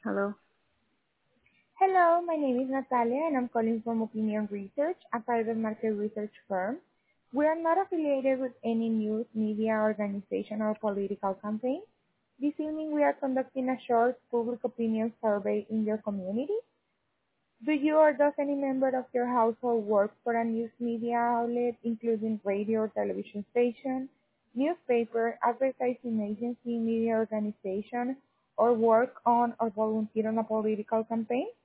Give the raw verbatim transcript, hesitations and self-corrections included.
Hello. Hello, my name is Natalia, and I'm calling from Opinion Research, a private market research firm. We are not affiliated with any news, media, organization, or political campaign. This evening, we are conducting a short public opinion survey in your community. Do you or does any member of your household work for a news media outlet, including radio or television station, newspaper, advertising agency, media organization, or work on or volunteer on a political campaign?